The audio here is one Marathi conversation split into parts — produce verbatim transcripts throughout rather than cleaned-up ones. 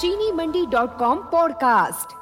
चीनी मंडी डॉट कॉम पॉडकास्ट।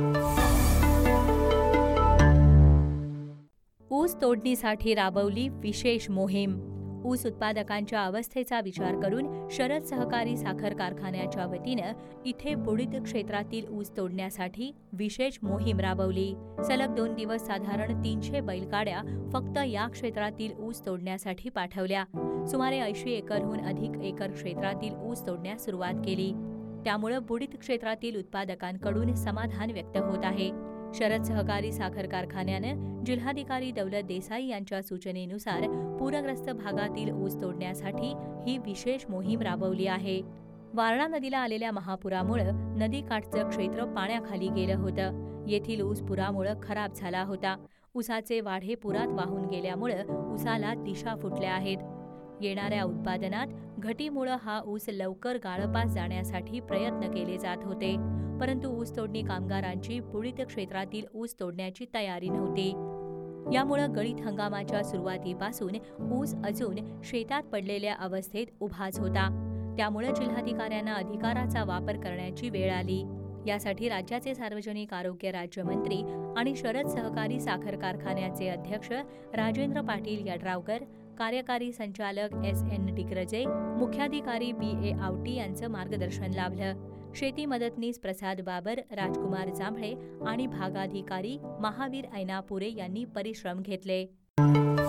ऊस तोडणीसाठी राबवली विशेष मोहीम। ऊस उत्पादकांच्या अवस्थेचा विचार करून शरद सहकारी साखर कारखान्याच्या वतीनं इथे बुडीत क्षेत्रातील ऊस तोडण्यासाठी विशेष मोहीम राबवली। सलग दोन दिवस साधारण तीनशे बैलगाड्या फक्त या क्षेत्रातील ऊस तोडण्यासाठी पाठवल्या। सुमारे ऐंशी एकरहून अधिक एकर क्षेत्रातील ऊस तोडण्यास सुरुवात केली। त्यामुळे बुडीत क्षेत्रातील उत्पादकांकडून समाधान व्यक्त होत आहे। शरद सहकारी साखर कारखान्यानं जिल्हाधिकारी दौलत देसाई यांच्या सूचनेनुसार पूरग्रस्त भागातील ऊस तोडण्यासाठी ही विशेष मोहीम राबवली आहे। वारणा नदीला आलेल्या महापुरामुळे नदीकाठचं क्षेत्र पाण्याखाली गेलं होतं। येथील ऊस पुरामुळे खराब झाला होता। ऊसाचे वाढे पुरात वाहून गेल्यामुळे ऊसाला दिशा फुटल्या आहेत। येणाऱ्या उत्पादनात घटीमुळे हा ऊस लवकर गाळपास जाण्यासाठी प्रयत्न केले जात होते, परंतु ऊस तोडणी कामगारांची बुडीत क्षेत्रातील ऊस तोडण्याची तयारी नव्हती। यामुळे गळीत हंगामाच्या सुरुवातीपासून ऊस अजून शेतात पडलेल्या अवस्थेत उभाच होता। त्यामुळे जिल्हाधिकाऱ्यांना अधिकाराचा वापर करण्याची वेळ आली। यासाठी राज्याचे सार्वजनिक आरोग्य राज्यमंत्री आणि शरद सहकारी साखर कारखान्याचे अध्यक्ष राजेंद्र पाटील यड्रावकर, कार्यकारी संचालक एस एन डिग्रजे, मुख्याधिकारी बी ए आवटी यांचं मार्गदर्शन लाभलं। शेती मदतनीस प्रसाद बाबर, राजकुमार जांभळे आणि भागाधिकारी महावीर ऐनापुरे यांनी परिश्रम घेतले।